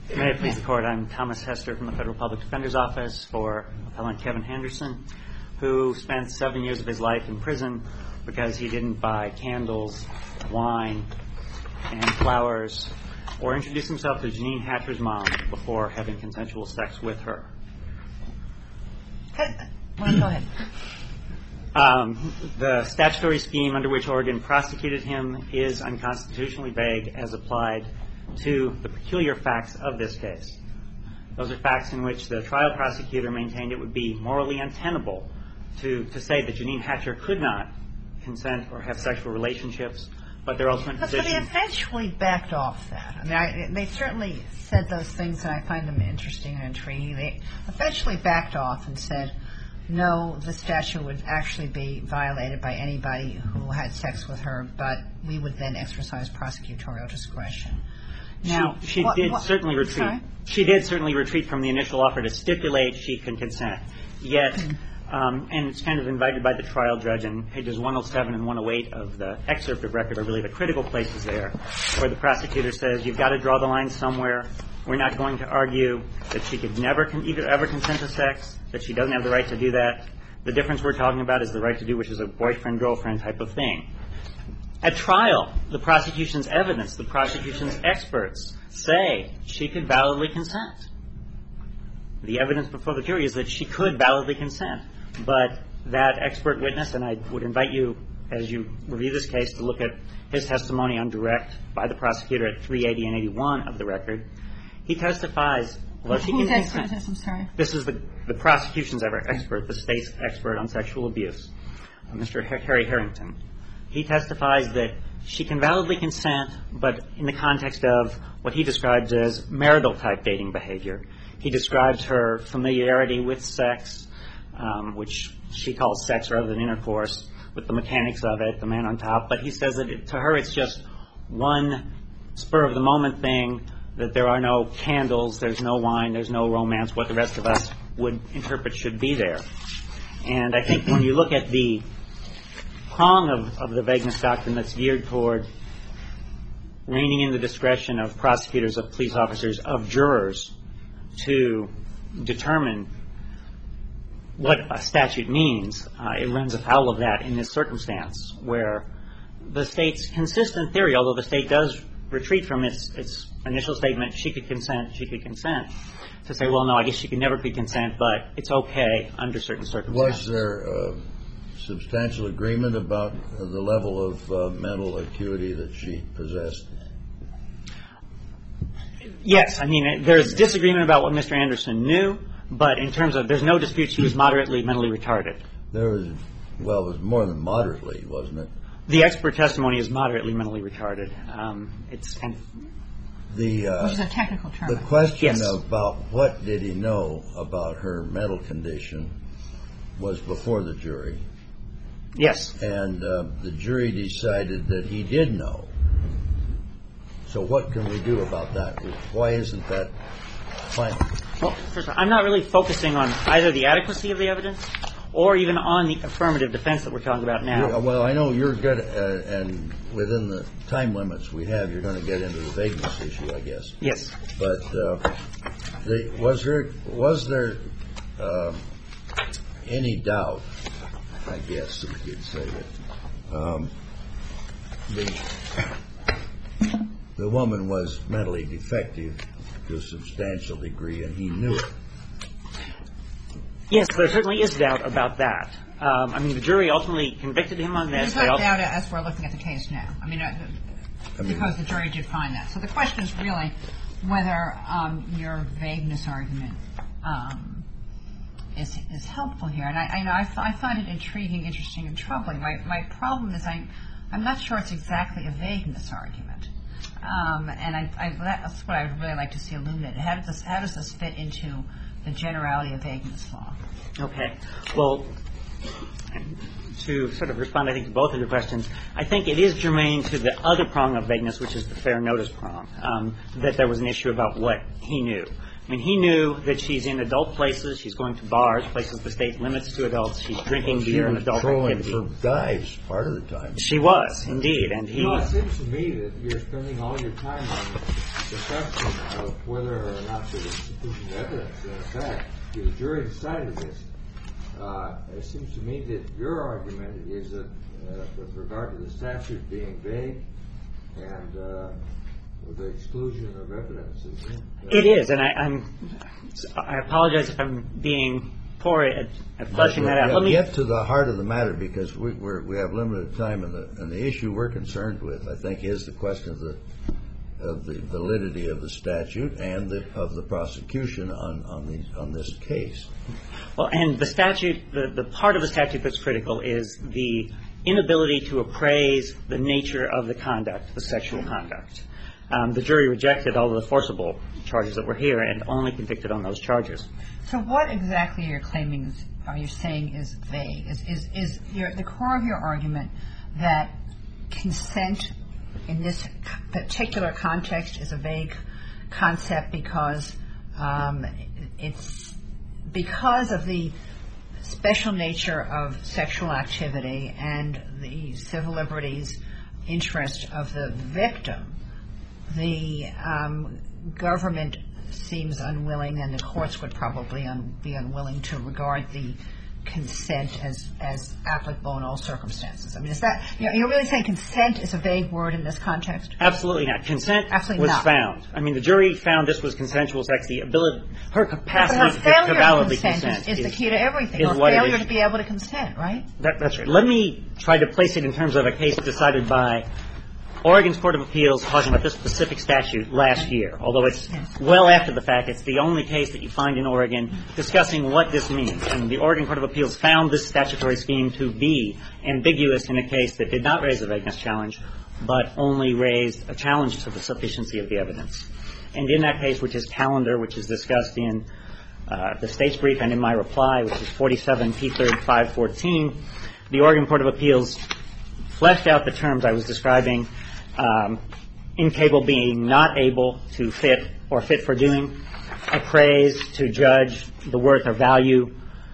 May it please the Court, I'm Thomas Hester from the Federal Public Defender's Office for Appellant Kevin Henderson, who spent 7 years of his life in prison because he didn't buy candles, wine, and flowers, or introduce himself to Janine Hatcher's mom before having consensual sex with her. Go ahead. The statutory scheme under which Oregon prosecuted him is unconstitutionally vague as applied to the peculiar facts of this case. Those are facts in which the trial prosecutor maintained it would be morally untenable to say that Janine Hatcher could not consent or have sexual relationships, but their ultimate position... But they eventually backed off that. I mean, they certainly said those things, and I find them interesting and intriguing. They eventually backed off and said, no, the statute would actually be violated by anybody who had sex with her, but we would then exercise prosecutorial discretion. Now, she did certainly retreat from the initial offer to stipulate she can consent. Yet, and it's kind of invited by the trial judge, and pages 107 and 108 of the excerpt of record are really the critical places there, where the prosecutor says, you've got to draw the line somewhere. We're not going to argue that she could never ever consent to sex, that she doesn't have the right to do that. The difference we're talking about is the right to do, which is a boyfriend-girlfriend type of thing. At trial, the prosecution's evidence, the prosecution's experts say she could validly consent. The evidence before the jury is that she could validly consent. But that expert witness, and I would invite you, as you review this case, to look at his testimony on direct by the prosecutor at 380 and 81 of the record. He testifies, well, she can consent. I'm sorry. This is the prosecution's expert, the state's expert on sexual abuse, Mr. Harry Harrington. He testifies that she can validly consent, but in the context of what he describes as marital-type dating behavior. He describes her familiarity with sex, which she calls sex rather than intercourse, with the mechanics of it, the man on top. But he says that to her it's just one spur-of-the-moment thing, that there are no candles, there's no wine, there's no romance, what the rest of us would interpret should be there. And I think when you look at the prong of the vagueness doctrine that's geared toward reining in the discretion of prosecutors, of police officers, of jurors to determine what a statute means, it runs afoul of that in this circumstance, where the state's consistent theory, although the state does retreat from its initial statement, she could consent, to say, well, no, I guess she could never consent, but it's okay under certain circumstances. Was there substantial agreement about the level of mental acuity that she possessed? Yes. I mean, there's disagreement about what Mr. Anderson knew, but in terms of, there's no dispute she was moderately mentally retarded. It was more than moderately, wasn't it? The expert testimony is moderately mentally retarded. It's kind of... Which is a technical term. The question about what did he know about her mental condition was before the jury. Yes. And the jury decided that he did know. So what can we do about that? Why isn't that final? Well, first of all, I'm not really focusing on either the adequacy of the evidence or even on the affirmative defense that we're talking about now. Well, I know you're good, and within the time limits we have, you're going to get into the vagueness issue, I guess. Yes. But was there any doubt, I guess we could say, that the woman was mentally defective to a substantial degree, and he knew it? Yes, there certainly is doubt about that. I mean, the jury ultimately convicted him on this. There's not doubt as we're looking at the case now. I mean, because the jury did find that. So the question is really whether your vagueness argument is helpful here. And I find it intriguing, interesting, and troubling. My problem is I'm not sure it's exactly a vagueness argument. And that's what I'd really like to see illuminated. How does this fit into the generality of vagueness law? Okay. Well, to sort of respond, I think, to both of your questions, I think it is germane to the other prong of vagueness, which is the fair notice prong, that there was an issue about what he knew. I mean, he knew that she's in adult places, she's going to bars, places the state limits to adults, she's drinking beer and adult activity. She was trolling for guys part of the time. She was, indeed, and he... It seems to me that you're spending all your time on the question of whether or not there is sufficient evidence. In fact, the jury decided this. It seems to me that your argument is that with regard to the statute being vague and the exclusion of evidence. It is, and I apologize if I'm being poor at fleshing that out. Let me get to the heart of the matter, because we have limited time, and the issue we're concerned with, I think, is the question of the validity of the statute and of the prosecution on this case. Well, and the statute, the part of the statute that's critical is the inability to appraise the nature of the conduct, the sexual conduct. The jury rejected all of the forcible charges that were here and only convicted on those charges. So what exactly are you saying is vague? Is the core of your argument that consent in this particular context is a vague concept because it's because of the special nature of sexual activity and the civil liberties interest of the victim? The government seems unwilling, and the courts would probably be unwilling to regard the consent as applicable in all circumstances. I mean, is that you're really saying consent is a vague word in this context? Absolutely not. Consent Absolutely was not. Found. I mean, the jury found this was consensual sex. The ability, her capacity to validly consent is the key to everything. Is or failure to be able to consent, right? That's right. Let me try to place it in terms of a case decided by Oregon's Court of Appeals talking about this specific statute last year, although it's well after the fact. It's the only case that you find in Oregon discussing what this means. And the Oregon Court of Appeals found this statutory scheme to be ambiguous in a case that did not raise a vagueness challenge, but only raised a challenge to the sufficiency of the evidence. And in that case, which is Calendar, which is discussed in the state's brief and in my reply, which is 47 P3rd 514, the Oregon Court of Appeals fleshed out the terms I was describing, incapable being not able to fit or fit for doing, appraise, to judge the worth or value,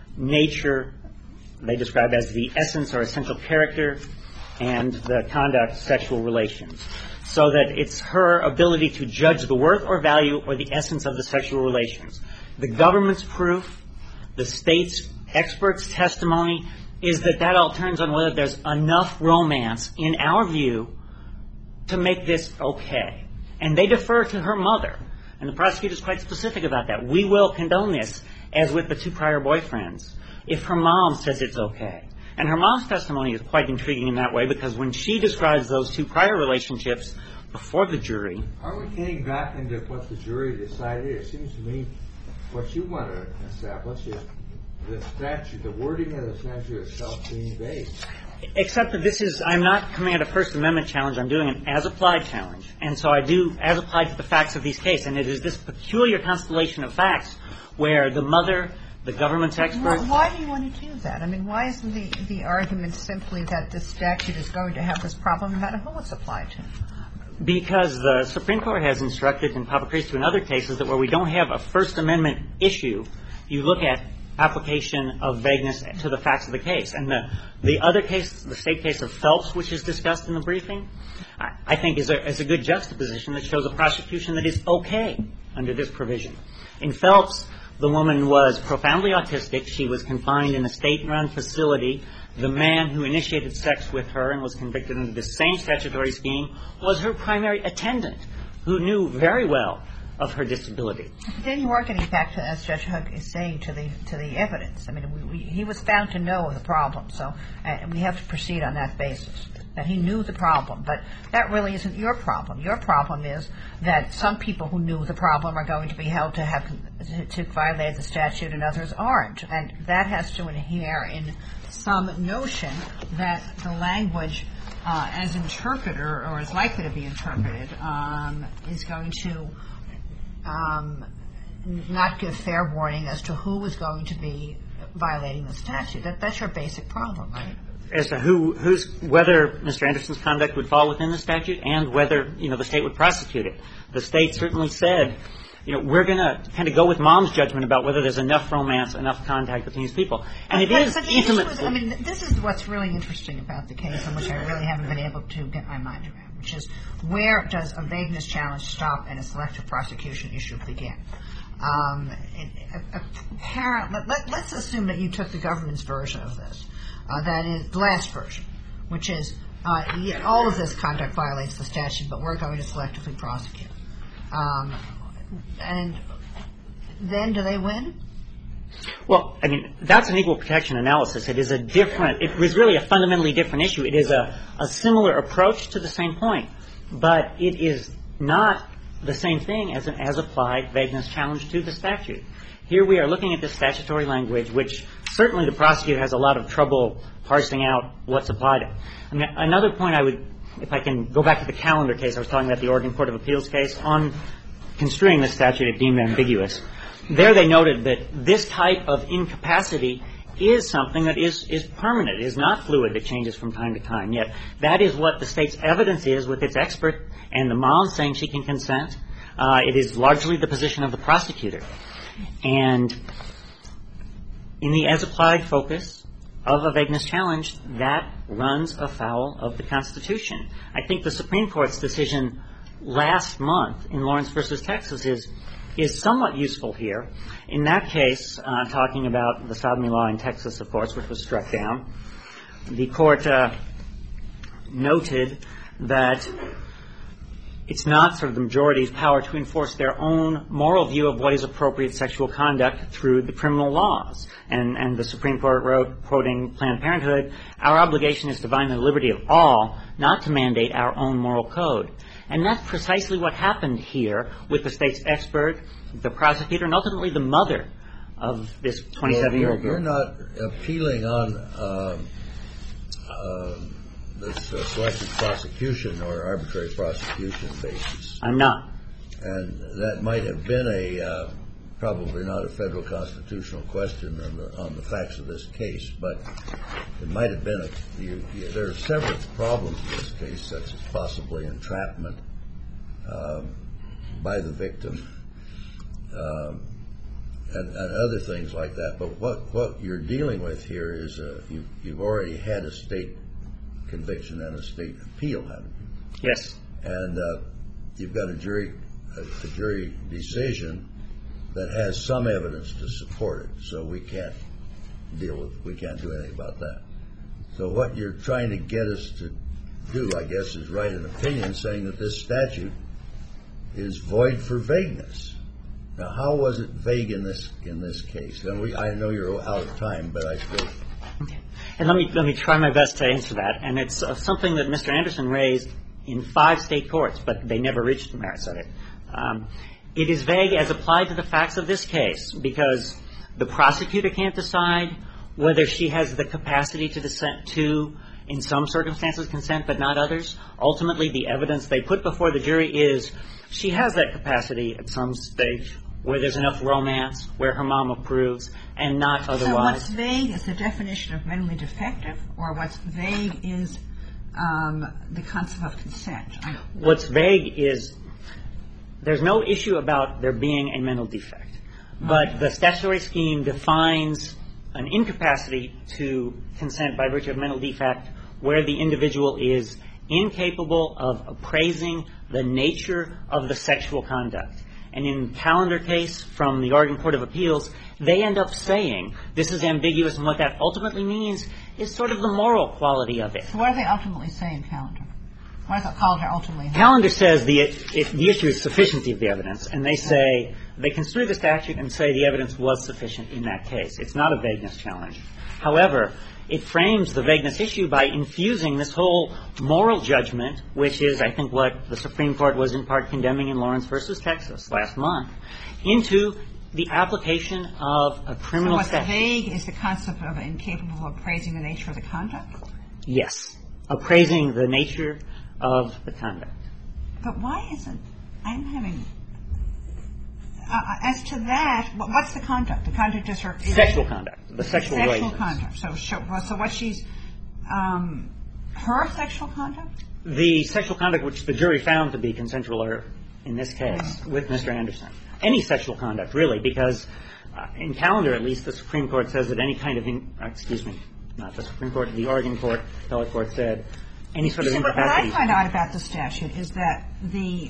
nature, they describe as the essence or essential character, and the conduct, sexual relations. So that it's her ability to judge the worth or value or the essence of the sexual relations. The government's proof, the state's experts' testimony, is that all turns on whether there's enough romance, in our view, to make this okay. And they defer to her mother. And the prosecutor's quite specific about that. We will condone this, as with the two prior boyfriends, if her mom says it's okay. And her mom's testimony is quite intriguing in that way, because when she describes those two prior relationships before the jury... Are we getting back into what the jury decided? It seems to me what you want to establish is the statute, the wording of the statute itself being vague. Except that I'm not coming at a First Amendment challenge, I'm doing an as-applied challenge. And so I do as-applied to the facts of these cases. And it is this peculiar constellation of facts where the mother, the government's expert... Why do you want to do that? I mean, why isn't the argument simply that this statute is going to have this problem no matter who it's applied to? Because the Supreme Court has instructed in Papachristou and other cases that where we don't have a First Amendment issue, you look at application of vagueness to the facts of the case. And the other case, the state case of Phelps, which is discussed in the briefing, I think is a good juxtaposition that shows a prosecution that is okay under this provision. In Phelps, the woman was profoundly autistic. She was confined in a state-run facility. The man who initiated sex with her and was convicted under the same statutory scheme was her primary attendant, who knew very well of her disability. Then you are getting back to, as Judge Hugg is saying, to the evidence. I mean, he was found to know the problem, so we have to proceed on that basis, that he knew the problem. But that really isn't your problem. Your problem is that some people who knew the problem are going to be held to violate the statute and others aren't. And that has to inhere in some notion that the language as interpreted or is likely to be interpreted is going to not give fair warning as to who is going to be violating the statute. That's your basic problem, right? As to whether Mr. Anderson's conduct would fall within the statute and whether, the state would prosecute it. The state certainly said we're going to kind of go with mom's judgment about whether there's enough romance, enough contact between these people. And it is intimate. This is what's really interesting about the case, and which I really haven't been able to get my mind around, which is where does a vagueness challenge stop and a selective prosecution issue begin? Let's assume that you took the government's version of this. That is the last version, which is all of this conduct violates the statute, but we're going to selectively prosecute. And then do they win? Well, I mean, that's an equal protection analysis. It was really a fundamentally different issue. It is a similar approach to the same point, but it is not the same thing as an as-applied vagueness challenge to the statute. Here we are looking at this statutory language, which certainly the prosecutor has a lot of trouble parsing out what's applied. I mean, another point if I can go back to the calendar case, I was talking about the Oregon Court of Appeals case, on construing the statute it deemed ambiguous. There they noted that this type of incapacity is something that is permanent, is not fluid, that changes from time to time. Yet that is what the state's evidence is with its expert and the mom saying she can consent. It is largely the position of the prosecutor. And in the as-applied focus of a vagueness challenge, that runs afoul of the Constitution. I think the Supreme Court's decision last month in Lawrence versus Texas is somewhat useful here. In that case, talking about the sodomy law in Texas, of course, which was struck down, the court noted that it's not sort of the majority's power to enforce their own moral view of what is appropriate sexual conduct through the criminal laws. And the Supreme Court wrote, quoting Planned Parenthood, "Our obligation is to bind the liberty of all, not to mandate our own moral code." And that's precisely what happened here with the state's expert, the prosecutor, and ultimately the mother of this 27-year-old girl. You're not appealing on this selective prosecution or arbitrary prosecution basis. I'm not. And that might have been probably not a federal constitutional question on the facts of this case, but it might have been there are several problems in this case, such as possibly entrapment by the victim and other things like that. But what you're dealing with here is you've already had a state conviction and a state appeal, haven't you? Yes. And you've got a jury decision that has some evidence to support it, so we can't do anything about that. So what you're trying to get us to do, I guess, is write an opinion saying that this statute is void for vagueness. Now, how was it vague in this case? And I know you're out of time, but I still. Okay. And let me try my best to answer that. And it's something that Mr. Anderson raised in 5 state courts, but they never reached the merits of it. It is vague as applied to the facts of this case because the prosecutor can't decide whether she has the capacity to, in some circumstances, consent, but not others. Ultimately, the evidence they put before the jury is she has that capacity at some stage where there's enough romance, where her mom approves, and not otherwise. So what's vague is the definition of mentally defective, or what's vague is the concept of consent? What's vague is there's no issue about there being a mental defect, but the statutory scheme defines an incapacity to consent by virtue of mental defect where the individual is incapable of appraising the nature of the sexual conduct. And in the Calendar case from the Oregon Court of Appeals, they end up saying this is ambiguous, and what that ultimately means is sort of the moral quality of it. So what do they ultimately say in Calendar? What does Calendar ultimately say? Calendar says the issue is sufficiency of the evidence, and they say they construe the statute and say the evidence was sufficient in that case. It's not a vagueness challenge. However, it frames the vagueness issue by infusing this whole moral judgment, which is, I think, what the Supreme Court was in part condemning in Lawrence versus Texas last month, into the application of a criminal statute. So what's vague is the concept of incapable of appraising the nature of the conduct? Yes. Appraising the nature of the conduct. But why isn't, I'm having, as to that, what's the conduct? The conduct is her... Sexual conduct. The sexual relations. Sexual conduct. So what she's, her sexual conduct? The sexual conduct which the jury found to be consensual or in this case with Mr. Anderson. Any sexual conduct, really, because in Callender, at least, the Supreme Court says that any kind of not the Supreme Court, the Oregon Court, appellate court said any sort of incapacity. What I find out about the statute is that the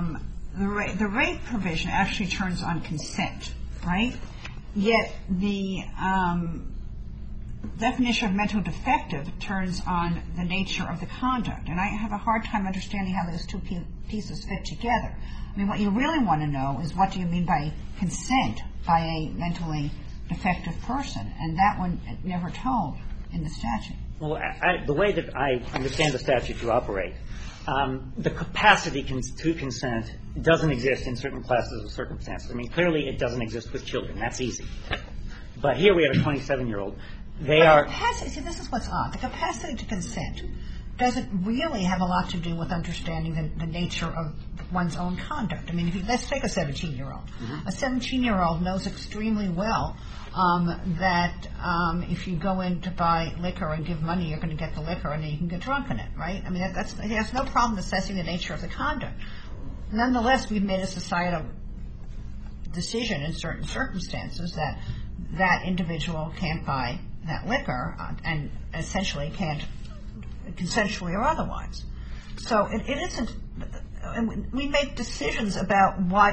rape provision actually turns on consent, right? Yet the definition of mental defective turns on the nature of the conduct. And I have a hard time understanding how those two pieces fit together. I mean, what you really want to know is what do you mean by consent by a mentally defective person? And that one never told in the statute. Well, the way that I understand the statute to operate, the capacity to consent doesn't exist in certain classes of circumstances. I mean, clearly it doesn't exist with children. That's easy. But here we have a 27-year-old. See, this is what's odd. The capacity to consent doesn't really have a lot to do with understanding the nature of one's own conduct. I mean, let's take a 17-year-old. Mm-hmm. A 17-year-old knows extremely well that if you go in to buy liquor and give money, you're going to get the liquor and then you can get drunk in it, right? I mean, he has no problem assessing the nature of the conduct. Nonetheless, we've made a societal decision in certain circumstances that that individual can't buy that liquor and essentially can't consensually or otherwise. So it isn't. We make decisions about what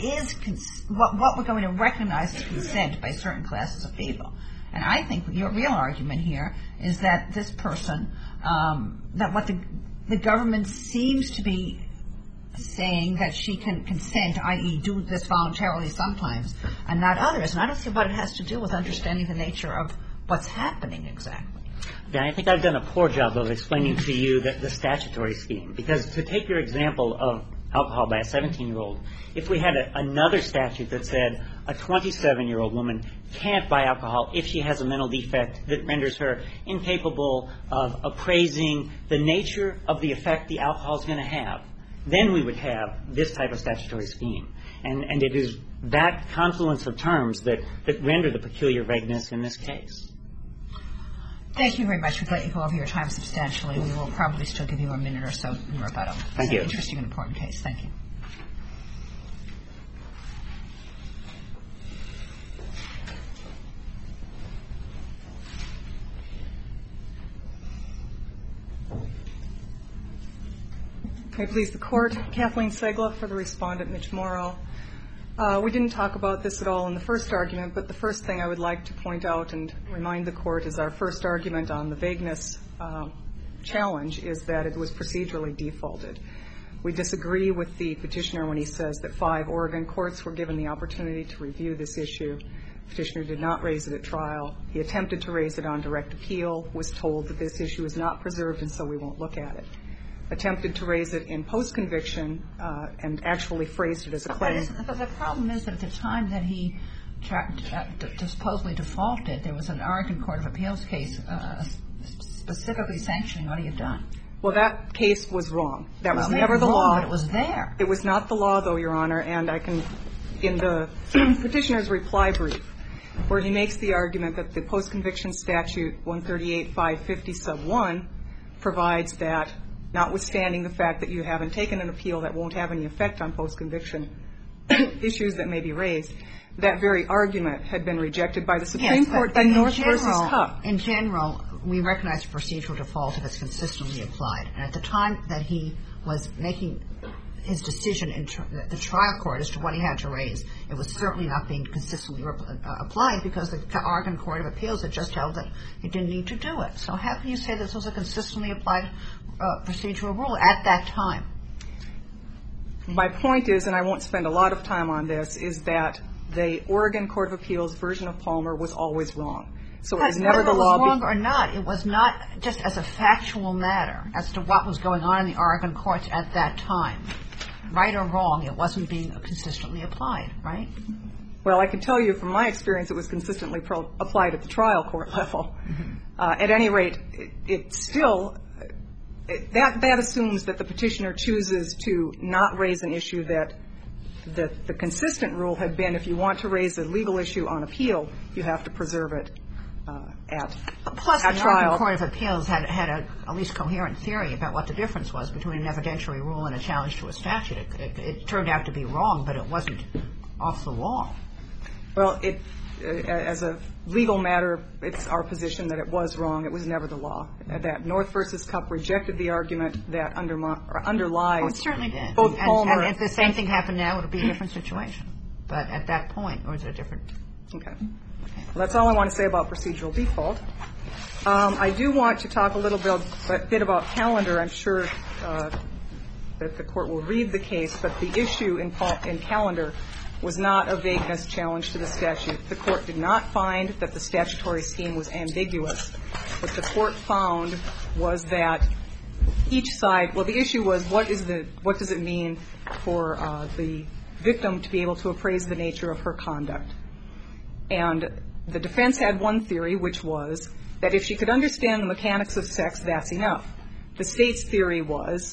we're going to recognize as consent by certain classes of people. And I think your real argument here is that this person, that what the government seems to be saying that she can consent, i.e. do this voluntarily sometimes and not others. And I don't see what it has to do with understanding the nature of what's happening exactly. Yeah, I think I've done a poor job of explaining to you the statutory scheme. Because to take your example of alcohol by a 17-year-old, if we had another statute that said a 27-year-old woman can't buy alcohol if she has a mental defect that renders her incapable of appraising the nature of the effect the alcohol is going to have, then we would have this type of statutory scheme. And it is that confluence of terms that render the peculiar vagueness in this case. Thank you very much. We've let you go over your time substantially. We will probably still give you a minute or so in rebuttal. Thank you. It's an interesting and important case. Thank you. May it please the Court. Kathleen Segla for the respondent, Mitch Morrow. We didn't talk about this at all in the first argument, but the first thing I would like to point out and remind the Court is our first argument on the vagueness challenge is that it was procedurally defaulted. We disagree with the petitioner when he says that 5 Oregon courts were given the opportunity to review this issue. The petitioner did not raise it at trial. He attempted to raise it on direct appeal, was told that this issue is not preserved and so we won't look at it. Attempted to raise it in post-conviction and actually phrased it as a claim. But the problem is that at the time that he supposedly defaulted, there was an Oregon Court of Appeals case specifically sanctioning what he had done. Well, that case was wrong. That was never the law. But it was there. It was not the law, though, Your Honor, and I can, in the petitioner's reply brief, where he makes the argument that the post-conviction statute 138-550 sub 1 provides that, notwithstanding the fact that you haven't taken an appeal that won't have any effect on post-conviction issues that may be raised, that very argument had been rejected by the Supreme Court in North v. Cupp. In general, we recognize procedural default if it's consistently applied. And at the time that he was making his decision in the trial court as to what he had to raise, it was certainly not being consistently applied because the Oregon Court of Appeals had just held that he didn't need to do it. So how can you say this was a consistently applied procedural rule at that time? My point is, and I won't spend a lot of time on this, is that the Oregon Court of Appeals version of Palmer was always wrong. So it was never the law. Whether it was wrong or not, it was not just as a factual matter as to what was going on in the Oregon courts at that time. Right or wrong, it wasn't being consistently applied, right? Well, I can tell you from my experience it was consistently applied at the trial court level. Mm-hmm. At any rate, it still that assumes that the petitioner chooses to not raise an issue that the consistent rule had been if you want to raise a legal issue on appeal, you have to preserve it at Plus, the Oregon trial. Court of Appeals had a at least coherent theory about what the difference was between an evidentiary rule and a challenge to a statute. It turned out to be wrong, but it wasn't off the wall. Well, as a legal matter, it's our position that it was wrong. It was never the law. That North v. Cup rejected the argument that underlies. Oh, it certainly did. Both Palmer. And if the same thing happened now, it would be a different situation. But at that point, or is it a different? Okay. Well, that's all I want to say about procedural default. I do want to talk a little bit about calendar. I'm sure that the Court will read the case, but the issue in calendar was not a vagueness challenge to the statute. The Court did not find that the statutory scheme was ambiguous. What the Court found was that each side, well, the issue was what does it mean for the victim to be able to appraise the nature of her conduct. And the defense had one theory, which was that if she could understand the mechanics of sex, that's enough. The State's theory was,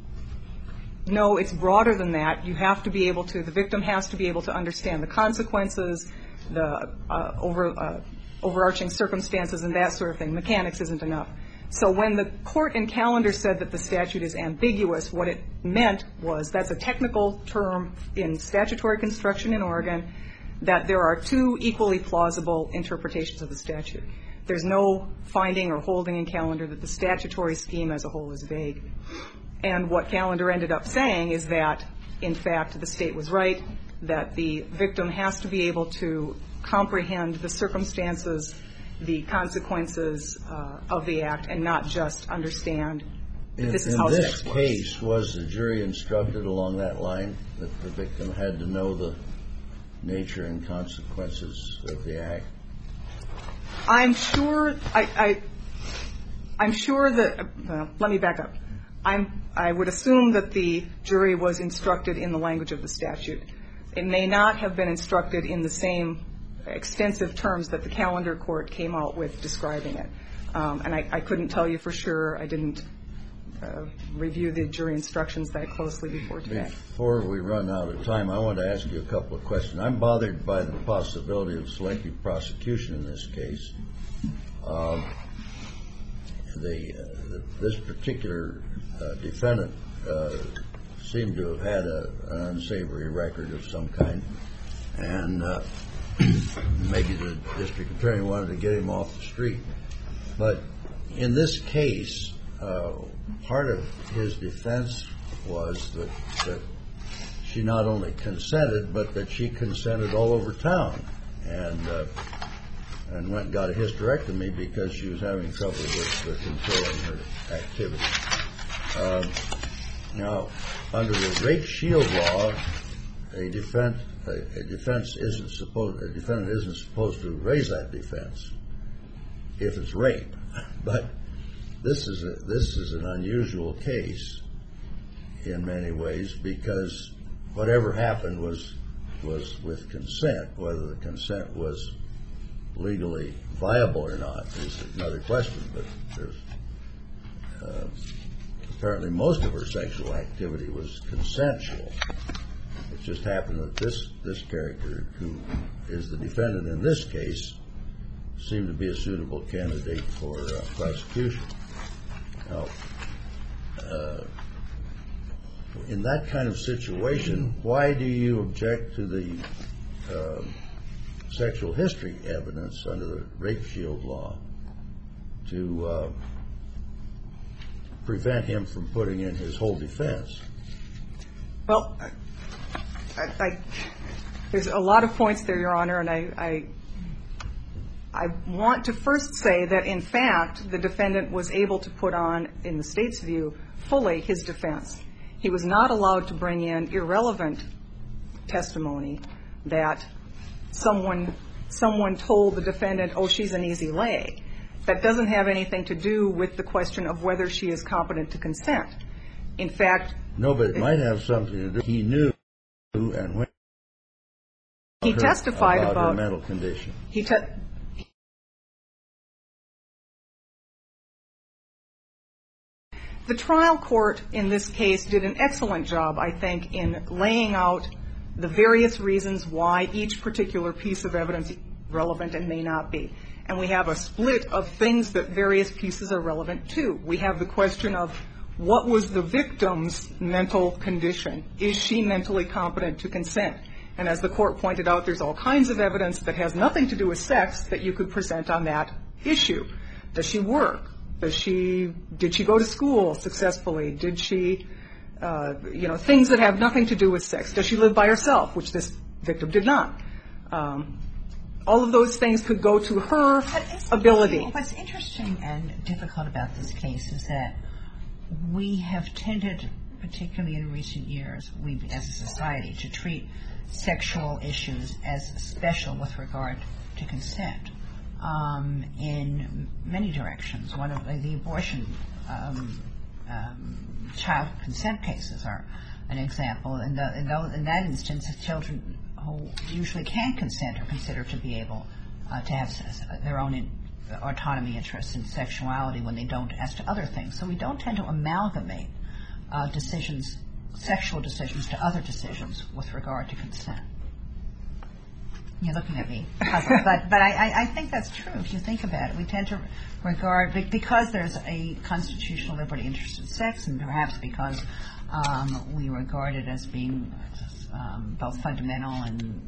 no, it's broader than that. You have to be able to, the victim has to be able to understand the consequences, the overarching circumstances and that sort of thing. Mechanics isn't enough. So when the Court in calendar said that the statute is ambiguous, what it meant was that's a technical term in statutory construction in Oregon, that there are two equally plausible interpretations of the statute. There's no finding or holding in calendar that the statutory scheme as a whole is vague. And what calendar ended up saying is that, in fact, the State was right, that the victim has to be able to comprehend the circumstances, the consequences of the act, and not just understand that this is how sex works. In this case, was the jury instructed along that line that the victim had to know the nature and consequences of the act? I'm sure I'm sure that, well, let me back up. I would assume that the jury was instructed in the language of the statute. It may not have been instructed in the same extensive terms that the calendar court came out with describing it. And I couldn't tell you for sure. I didn't review the jury instructions that closely before today. Before we run out of time, I want to ask you a couple of questions. I'm bothered by the possibility of selective prosecution in this case. This particular defendant seemed to have had an unsavory record of some kind, and maybe the district attorney wanted to get him off the street. But in this case, part of his defense was that she not only consented, but that she consented all over town, and went and got a hysterectomy because she was having trouble with controlling her activity. Now, under the rape shield law, a defendant isn't supposed to raise that defense if it's rape. But this is an unusual case in many ways, because whatever happened was with consent. Whether the consent was legally viable or not is another question. But there's apparently most of her sexual activity was consensual. It just happened that this character, who is the defendant in this case, seemed to be a suitable candidate for prosecution. Now, in that kind of situation, why do you object to the sexual history evidence under the rape shield law to prevent him from putting in his whole defense? Well, there's a lot of points there, Your Honor, and I want to first say that, in fact, the defendant was able to put on, in the State's view, fully his defense. He was not allowed to bring in irrelevant testimony that someone told the defendant, oh, she's an easy lay. That doesn't have anything to do with the question of whether she is competent to consent. In fact... No, but it might have something to do. He knew and when he testified about her mental condition. The trial court in this case did an excellent job, I think, in laying out the various reasons why each particular piece of evidence is relevant and may not be. and we have a split of things that various pieces are relevant to. We have the question of what was the victim's mental condition? Is she mentally competent to consent? And as the court pointed out, there's all kinds of evidence that has nothing to do with sex that you could present on that issue. Does she work? Did she go to school successfully? Did she, things that have nothing to do with sex? Does she live by herself, which this victim did not? All of those things could go to her ability. What's interesting and difficult about this case is that we have tended, particularly in recent years, as a society, to treat sexual issues as special with regard to consent in many directions. One of the abortion child consent cases are an example. In that instance, children who usually can't consent are considered to be able to have their own autonomy, interests, and sexuality when they don't as to other things. So we don't tend to amalgamate sexual decisions to other decisions with regard to consent. You're looking at me, but I think that's true if you think about it. We tend to regard, because there's a constitutional liberty interest in sex, and perhaps because we regard it as being both fundamental and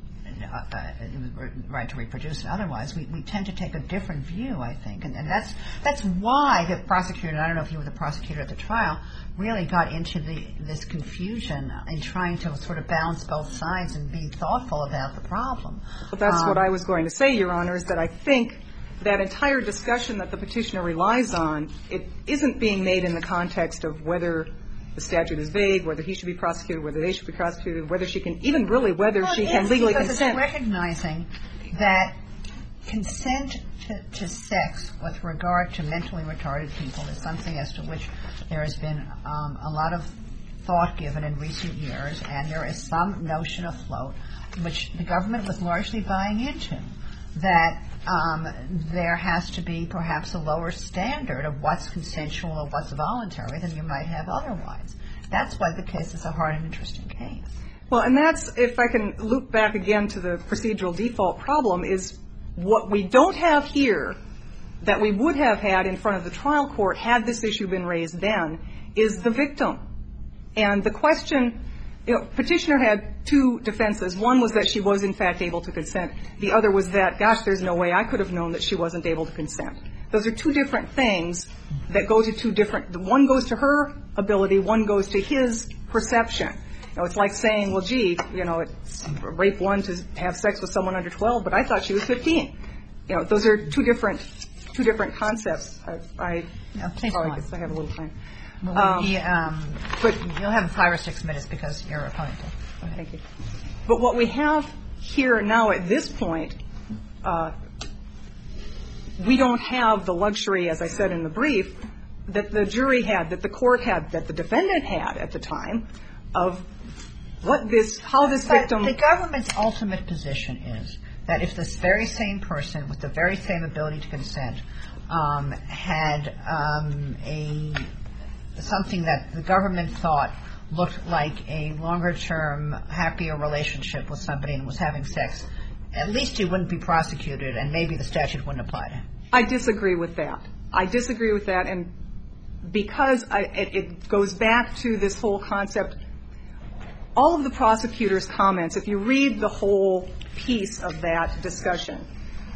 right to reproduce and otherwise, we tend to take a different view, I think. And that's why the prosecutor, and I don't know if you were the prosecutor at the trial, really got into this confusion in trying to sort of balance both sides and be thoughtful about the problem. Well, that's what I was going to say, Your Honor, is that I think that entire discussion that the petitioner relies on, it isn't being made in the context of whether the statute is vague, whether he should be prosecuted, whether they should be prosecuted, whether she can, even really whether she can legally consent. It's recognizing that consent to sex with regard to mentally retarded people is something as to which there has been a lot of thought given in recent years, and there is some notion afloat, which the government was largely buying into, that there has to be perhaps a lower standard of what's consensual or what's voluntary than you might have otherwise. That's why the case is a hard and interesting case. Well, and that's, if I can loop back again to the procedural default problem, is what we don't have here that we would have had in front of the trial court had this issue been raised then is the victim. And the question, petitioner had two defenses. One was that she was, in fact, able to consent. The other was that, gosh, there's no way I could have known that she wasn't able to consent. Those are two different things that go to two different, one goes to her ability, one goes to his perception. It's like saying, well, gee, it's rape one to have sex with someone under 12, but I thought she was 15. Those are two different concepts. I guess I have a little time. But you'll have 5 or 6 minutes because you're opponent. Thank you. But what we have here now at this point, we don't have the luxury, as I said in the brief, that the jury had, that the court had, that the defendant had at the time of how this victim. But the government's ultimate position is that if this very same person with the very same ability to consent had something that the government thought looked like a longer-term, happier relationship with somebody and was having sex, at least he wouldn't be prosecuted and maybe the statute wouldn't apply to him. I disagree with that. And because it goes back to this whole concept, all of the prosecutor's comments, if you read the whole piece of that discussion,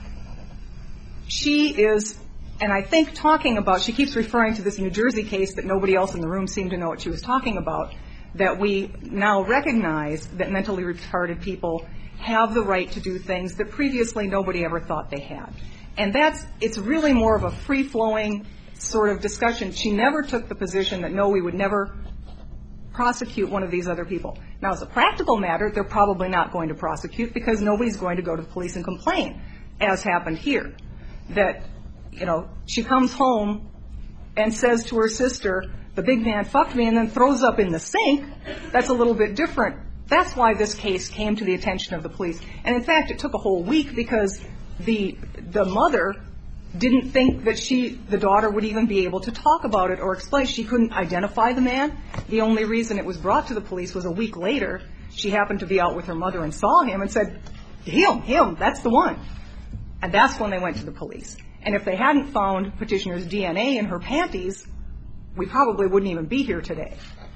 she is, and I think talking about, she keeps referring to this New Jersey case that nobody else in the room seemed to know what she was talking about, that we now recognize that mentally retarded people have the right to do things that previously nobody ever thought they had. And it's really more of a free-flowing sort of discussion. She never took the position that, no, we would never prosecute one of these other people. Now, as a practical matter, they're probably not going to prosecute because nobody's going to go to the police and complain, as happened here. That, she comes home and says to her sister, the big man fucked me, and then throws up in the sink. That's a little bit different. That's why this case came to the attention of the police. And, in fact, it took a whole week because the mother didn't think that the daughter would even be able to talk about it or explain. She couldn't identify the man. The only reason it was brought to the police was a week later. She happened to be out with her mother and saw him and said, him, that's the one. And that's when they went to the police. And if they hadn't found Petitioner's DNA in her panties, we probably wouldn't even be here today.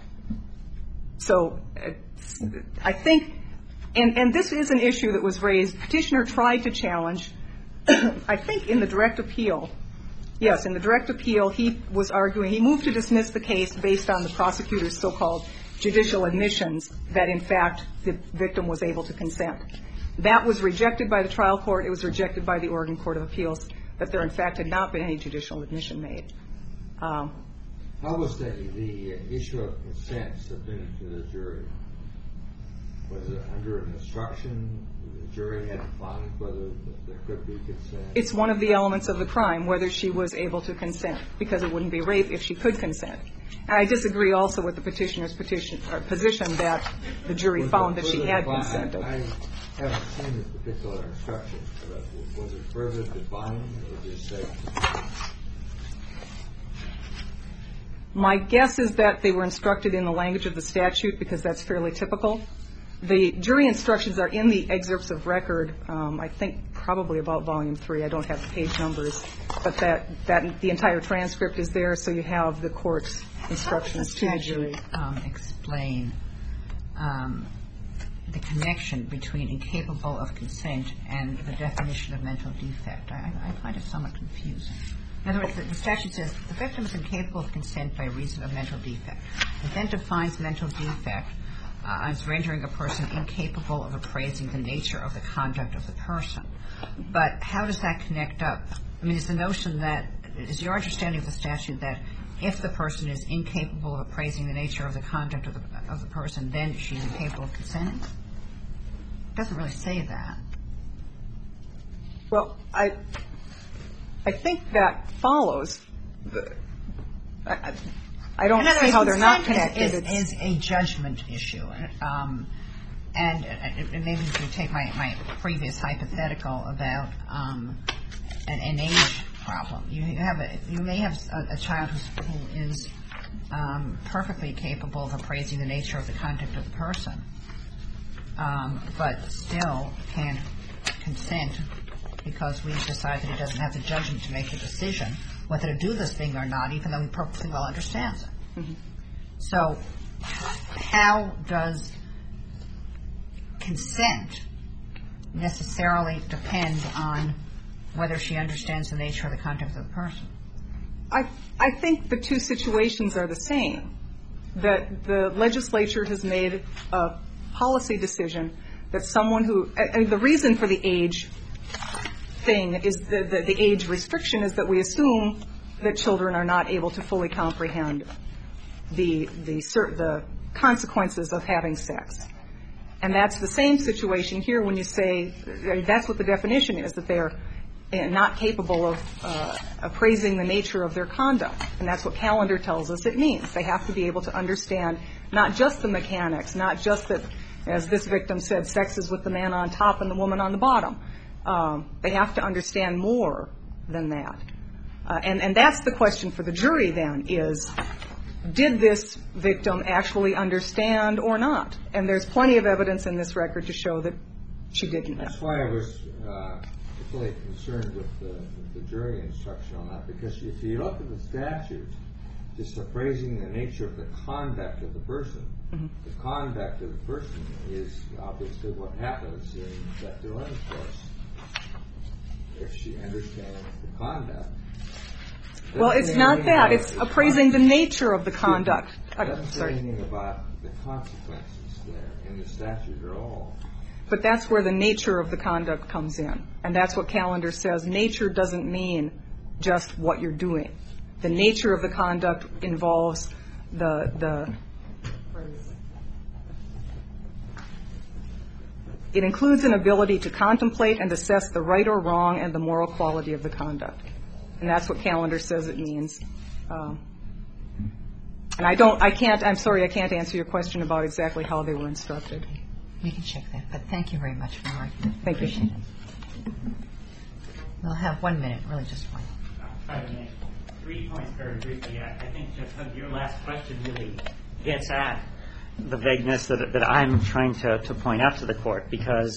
So I think, and this is an issue that was raised. Petitioner tried to challenge, I think in the direct appeal. Yes, in the direct appeal, he was arguing, he moved to dismiss the case based on the prosecutor's so-called judicial admissions that, in fact, the victim was able to consent. That was rejected by the trial court. It was rejected by the Oregon Court of Appeals, that there, in fact, had not been any judicial admission made. How was the issue of consent submitted to the jury? Was it under an instruction? The jury had to find whether there could be consent? It's one of the elements of the crime, whether she was able to consent, because it wouldn't be rape if she could consent. And I disagree also with the Petitioner's position that the jury found that she had consented. I haven't seen the particular instruction. Was it further defined or just said? My guess is that they were instructed in the language of the statute, because that's fairly typical. The jury instructions are in the excerpts of record, I think probably about volume 3. I don't have the page numbers, but that the entire transcript is there, so you have the court's instructions to the jury. How does the statute explain the connection between incapable of consent and the definition of mental defect? I find it somewhat confusing. In other words, the statute says the victim is incapable of consent by reason of mental defect. It then defines mental defect as rendering a person incapable of appraising the nature of the conduct of the person. But how does that connect up? I mean, is the notion that, is your understanding of the statute that if the person is incapable of appraising the nature of the conduct of the person, then she's incapable of consenting? It doesn't really say that. Well, I think that follows. I don't see how they're not connected. It is a judgment issue. And maybe if you take my previous hypothetical about an age problem, you may have a child who is perfectly capable of appraising the nature of the conduct of the person, but still can't consent because we've decided that he doesn't have the judgment to make a decision whether to do this thing or not, even though he perfectly well understands it. Mm-hmm. So how does consent necessarily depend on whether she understands the nature of the conduct of the person? I think the two situations are the same, that the legislature has made a policy decision that someone who the reason for the age thing is the age restriction is that we assume that children are not able to fully comprehend the consequences of having sex. And that's the same situation here when you say that's what the definition is, that they're not capable of appraising the nature of their conduct. And that's what Callender tells us it means. They have to be able to understand not just the mechanics, not just that, as this victim said, sex is with the man on top and the woman on the bottom. They have to understand more than that. And that's the question for the jury then is, did this victim actually understand or not? And there's plenty of evidence in this record to show that she didn't. That's why I was particularly concerned with the jury instruction on that, because if you look at the statute, just appraising the nature of the conduct of the person, mm-hmm. The conduct of the person is obviously what happens in sexual intercourse. If she understands the conduct. Well, it's not that. It's appraising the nature of the conduct. It doesn't say anything about the consequences there in the statute at all. But that's where the nature of the conduct comes in. And that's what Callender says. Nature doesn't mean just what you're doing. The nature of the conduct involves it includes an ability to contemplate and assess the right or wrong and the moral quality of the conduct. And that's what Callender says it means. And I'm sorry, I can't answer your question about exactly how they were instructed. We can check that. But thank you very much for your argument. Thank you. Appreciate it. We'll have 1 minute, really just one. I'll try to make 3 points very briefly. I think just your last question really gets at the vagueness that I'm trying to point out to the court, because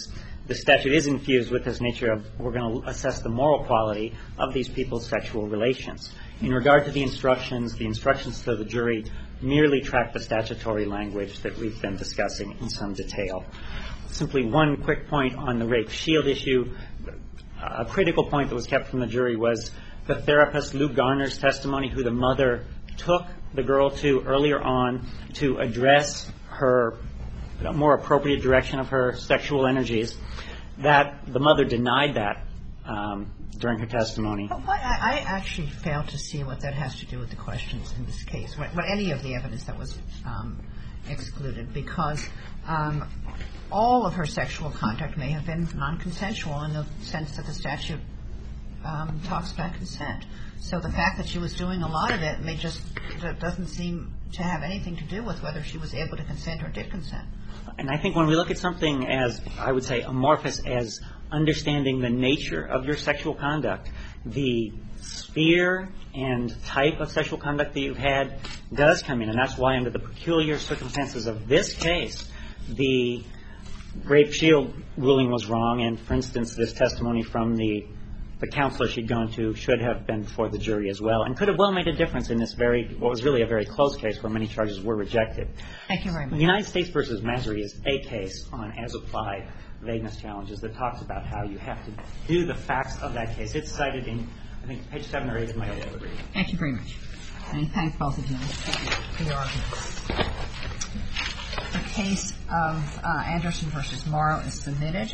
the statute is infused with this nature of we're going to assess the moral quality of these people's sexual relations. In regard to the instructions to the jury merely track the statutory language that we've been discussing in some detail. Simply one quick point on the rape shield issue. A critical point that was kept from the jury was the therapist Lou Garner's testimony, who the mother took the girl to earlier on to address her more appropriate direction of her sexual energies, that the mother denied that during her testimony. But I actually fail to see what that has to do with the questions in this case, what any of the evidence that was excluded, because all of her sexual contact may have been non-consensual in the sense that the statute talks about consent. So the fact that she was doing a lot of it doesn't seem to have anything to do with whether she was able to consent or did consent. And I think when we look at something as, I would say, amorphous as understanding the nature of your sexual conduct, the sphere and type of sexual conduct that you've had does come in. And that's why under the peculiar circumstances of this case, the rape shield ruling was wrong. And, for instance, this testimony from the counselor she'd gone to should have been before the jury as well, and could have well made a difference in this what was really a very close case where many charges were rejected. Thank you very much. United States versus Masry is a case on as-applied vagueness challenges that talks about how you have to do the facts of that case. It's cited in, I think, page 7 or 8 of my own brief. Thank you very much. And I thank both of you for your arguments. The case of Anderson versus Morrow is submitted.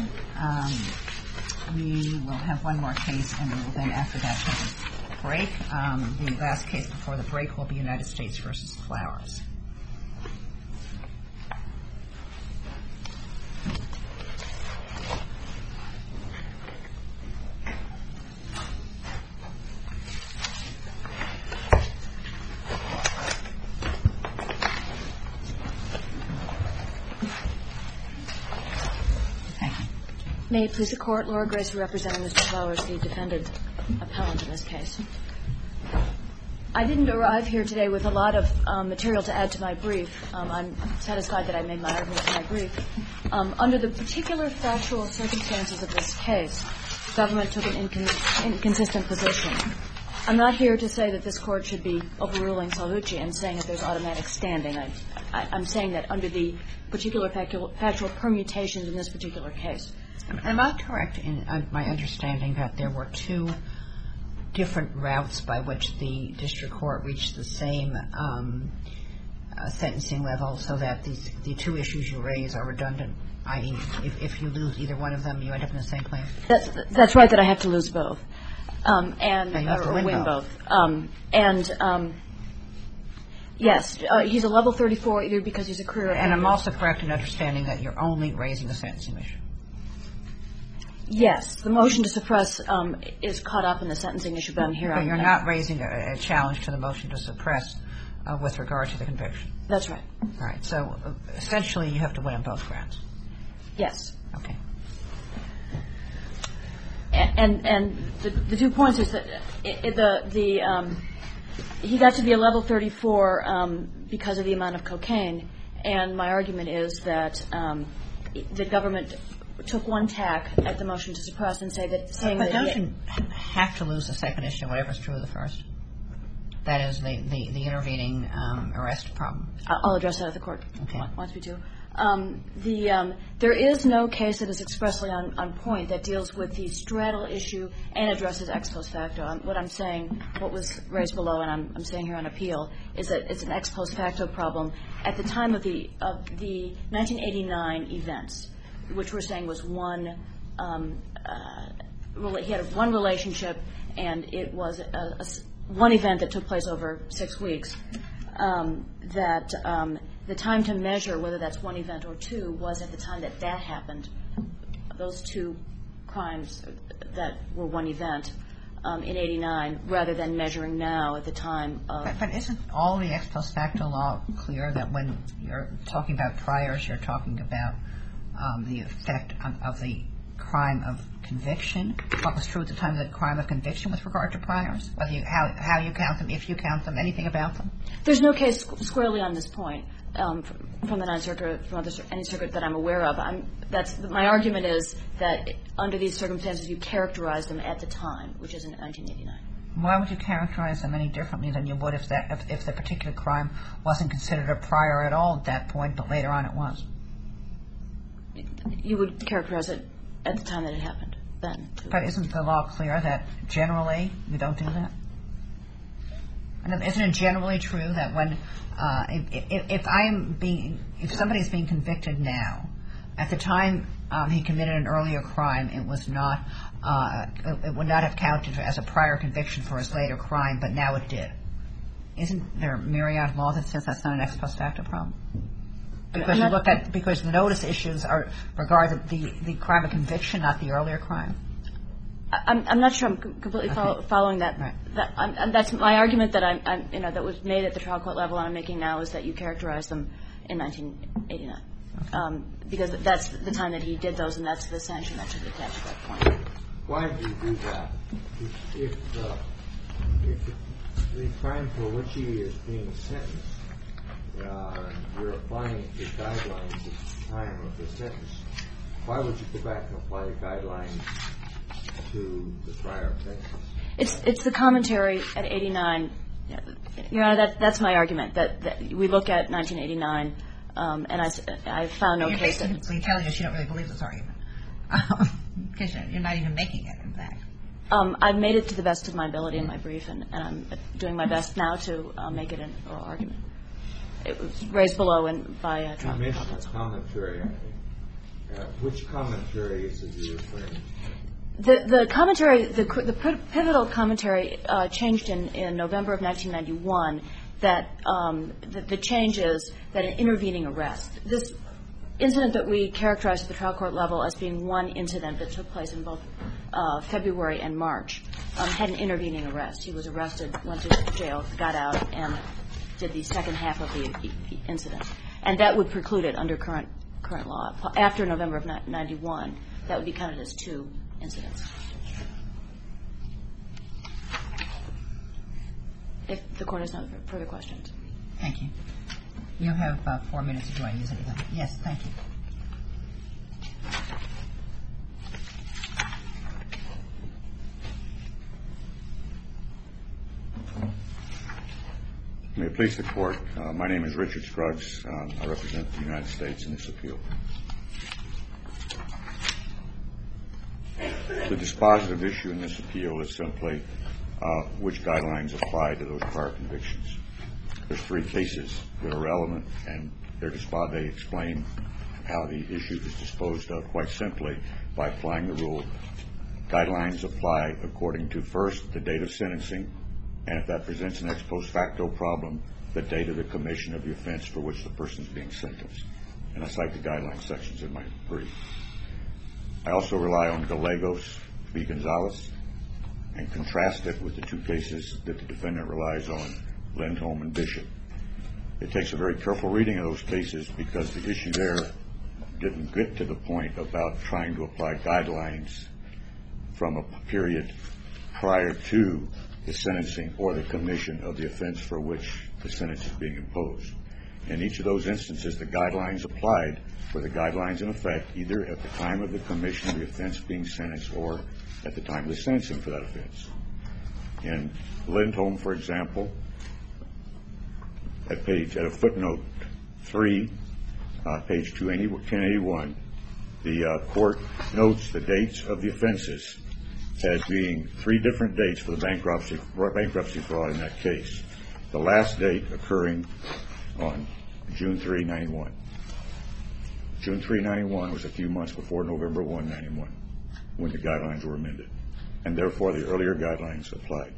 We will have one more case, and we will then, after that, take a break. The last case before the break will be United States versus Flowers. May it please the Court, Laura Grace representing Mr. Flowers, the defendant appellant in this case. I didn't arrive here today with a lot of material to add to my brief. I'm satisfied that I made my argument in my brief. Under the particular factual circumstances of this case, the government took an inconsistent position. I'm not here to say that this Court should be overruling Salvucci and saying that there's automatic standing. I'm saying that under the particular factual permutations in this particular case. Am I correct in my understanding that there were two different routes by which the district court reached the same sentencing level, so that the two issues you raise are redundant, i.e., if you lose either one of them, you end up in the same place? That's right, that I have to lose both. And you have to win both. Yes, he's a level 34 either because he's a career offender. And I'm also correct in understanding that you're only raising the sentencing issue. Yes, the motion to suppress is caught up in the sentencing issue, but I'm here. But you're not raising a challenge to the motion to suppress with regard to the conviction. That's right. All right. So essentially, you have to win on both grounds. Yes. Okay. And the 2 points is that he got to be a level 34 because of the amount of cocaine, and my argument is that the government took one tack at the motion to suppress and saying that. But don't you have to lose the second issue, whatever's true of the first? That is the intervening arrest problem. I'll address that if the Court wants me to. There is no case that is expressly on point that deals with the straddle issue and addresses ex post facto. What I'm saying, what was raised below, and I'm saying here on appeal, is that it's an ex post facto problem. At the time of the 1989 events, which we're saying was one, he had one relationship, and it was one event that took place over 6 weeks, that the time to measure whether that's one event or two was at the time that happened. Those two crimes that were one event in 89, rather than measuring now at the time of. But isn't all the ex post facto law clear that when you're talking about priors, you're talking about the effect of the crime of conviction? What was true at the time of the crime of conviction with regard to priors? Whether how you count them, if you count them, anything about them? There's no case squarely on this point. from the Ninth Circuit, from any circuit that I'm aware of. My argument is that under these circumstances, you characterize them at the time, which is in 1989. Why would you characterize them any differently than you would if the particular crime wasn't considered a prior at all at that point, but later on it was? You would characterize it at the time that it happened, then. But isn't the law clear that generally you don't do that? And isn't it generally true that when if somebody's being convicted now, at the time he committed an earlier crime, it was not it would not have counted as a prior conviction for his later crime, but now it did. Isn't there a myriad law that says that's not an ex post facto problem? Because the notice issues regard the crime of conviction, not the earlier crime. I'm not sure I'm completely following that. Right. That's my argument that that was made at the trial court level, and I'm making now is that you characterize them in 1989, because that's the time that he did those, and that's the sanction that should be attached at that point. Why do you do that? If the crime for which he is being sentenced, you're applying the guidelines at the time of the sentence, why would you go back and apply the guidelines to the prior offenses? It's the commentary at 89. Your Honor, that's my argument, that we look at 1989, and I found no case that... You're basically telling us you don't really believe this argument. Because you're not even making it, in fact. I've made it to the best of my ability in my brief, and I'm doing my best now to make it an oral argument. It was raised below and by trial. You mentioned the commentary. Which commentary is it you're referring to? The commentary, the pivotal commentary changed in November of 1991. That the change is that an intervening arrest. This incident that we characterized at the trial court level as being one incident that took place in both February and March had an intervening arrest. He was arrested, went to jail, got out, and did the second half of the incident. And that would preclude it under current law. After November of 91, that would be counted as two incidents. If the Court has no further questions. Thank you. You have 4 minutes if you want to use anything. Yes, thank you. May it please the Court, my name is Richard Scruggs. I represent the United States in this appeal. The dispositive issue in this appeal is simply which guidelines apply to those prior convictions. There's 3 cases that are relevant, and they explain how the issue is disposed of quite simply by applying the rule. Guidelines apply according to, first, the date of sentencing, and if that presents an ex post facto problem, the date of the commission of the offense for which the person is being sentenced. And I cite the guideline sections in my brief. I also rely on Gallegos v. Gonzalez and contrast it with the 2 cases that the defendant relies on, Lindholm and Bishop. It takes a very careful reading of those cases because the issue there didn't get to the point about trying to apply guidelines from a period prior to the sentencing or the commission of the offense for which the sentence is being imposed. In each of those instances, the guidelines applied were the guidelines in effect either at the time of the commission of the offense being sentenced or at the time of the sentencing for that offense. In Lindholm, for example, at a footnote 3, page 1081, the court notes the dates of the offenses as being 3 different dates for the bankruptcy fraud in that case. The last date occurring on June 3, 91. June 3, 91 was a few months before November 1, 91, when the guidelines were amended, and therefore the earlier guidelines applied.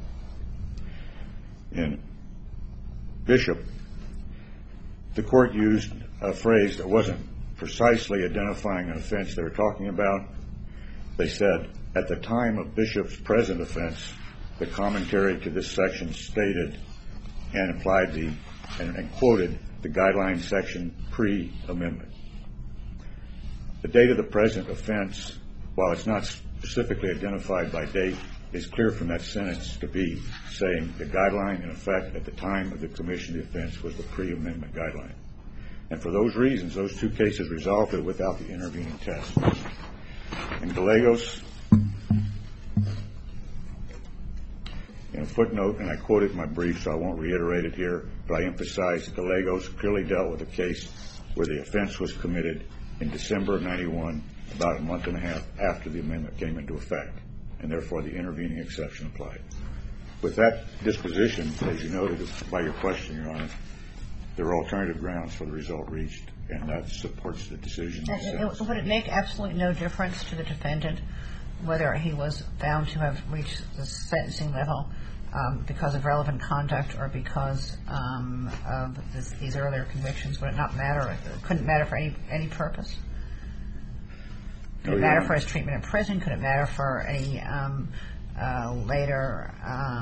In Bishop, the court used a phrase that wasn't precisely identifying an offense they were talking about. They said, at the time of Bishop's present offense, the commentary to this section stated and applied and quoted the guideline section pre-amendment. The date of the present offense, while it's not specifically identified by date, is clear from that sentence to be saying the guideline in effect at the time of the commission of the offense was the pre-amendment guideline. And for those reasons, those two cases resolved it without the intervening test. In Gallegos, in a footnote, and I quoted in my brief, so I won't reiterate it here, but I emphasize that Gallegos clearly dealt with a case where the offense was committed in December of 91, about a month and a half after the amendment came into effect, and therefore the intervening exception applied. With that disposition, as you noted by your question, Your Honor, there are alternative grounds for the result reached, and that supports the decision. Would it make absolutely no difference to the defendant whether he was found to have reached the sentencing level because of relevant conduct or because of these earlier convictions? Would it not matter? It couldn't matter for any purpose? Could it matter for his treatment in prison? Could it matter for any later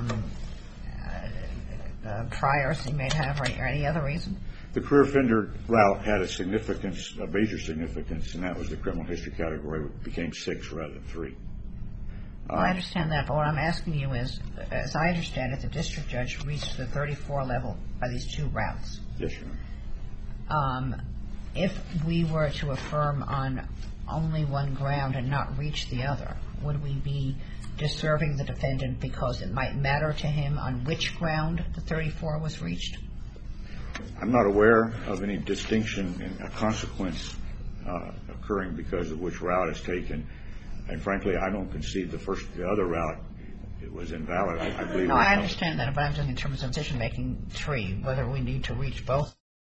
priors he may have or any other reason? The career offender route had a major significance, and that was the criminal history category became 6 rather than 3. Well, I understand that, but what I'm asking you is, as I understand it, the district judge reached the 34 level by these two routes. Yes, Your Honor. If we were to affirm on only one ground and not reach the other, would we be disserving the defendant because it might matter to him on which ground the 34 was reached? I'm not aware of any distinction in a consequence occurring because of which route is taken. And frankly, I don't concede the other route it was invalid. I believe. No, I understand that, but I'm just in terms of decision-making tree, whether we need to reach both.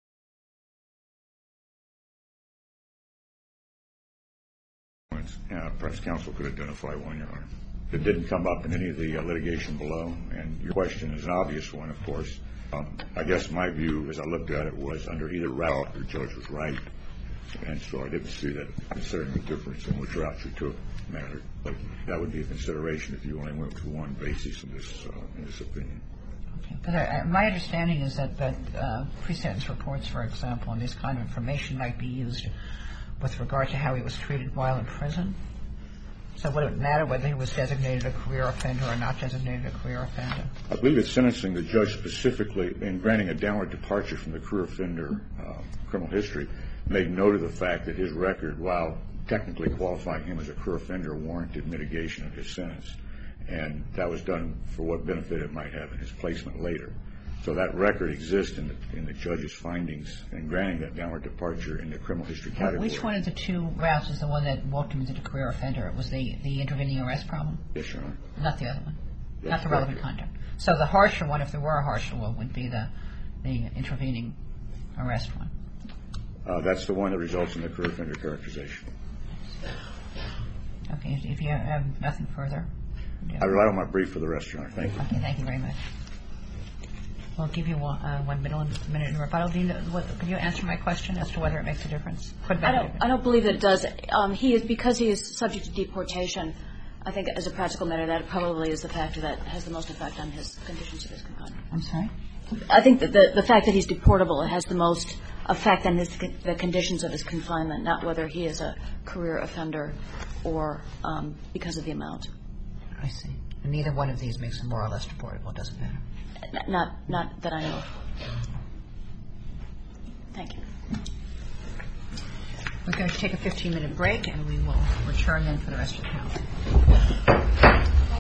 Perhaps counsel could identify one, Your Honor. It didn't come up in any of the litigation below, and your question is an obvious one, of course. I guess my view, as I looked at it, was under either route, the judge was right, and so I didn't see that considering the difference in which route you took mattered. But that would be a consideration if you only went with one basis in this opinion. Okay. But my understanding is that pre-sentence reports, for example, and this kind of information might be used with regard to how he was treated while in prison. So would it matter whether he was designated a career offender or not designated a career offender? I believe that sentencing the judge specifically in granting a downward departure from the career offender criminal history made note of the fact that his record, while technically qualifying him as a career offender, warranted mitigation of his sentence. And that was done for what benefit it might have in his placement later. So that record exists in the judge's findings in granting that downward departure in the criminal history category. Which one of the two routes is the one that walked him into the career offender? It was the intervening arrest problem? Yes, Your Honor. Not the other one? That's not the relevant conduct. So the harsher one, if there were a harsher one, would be the intervening arrest one. That's the one that results in the career offender characterization. Okay. If you have nothing further. I rely on my brief for the rest, Your Honor. Thank you. Okay. Thank you very much. We'll give you 1 minute in rebuttal. Could you answer my question as to whether it makes a difference? I don't believe that it does. Because he is subject to deportation, I think as a practical matter, that probably is the factor that has the most effect on his conditions of his confinement. I'm sorry? I think that the fact that he's deportable has the most effect on the conditions of his confinement, not whether he is a career offender or because of the amount. I see. And neither one of these makes him more or less deportable. It doesn't matter. Not that I know of. Thank you. We're going to take a 15-minute break, and we will return then for the rest of the panel.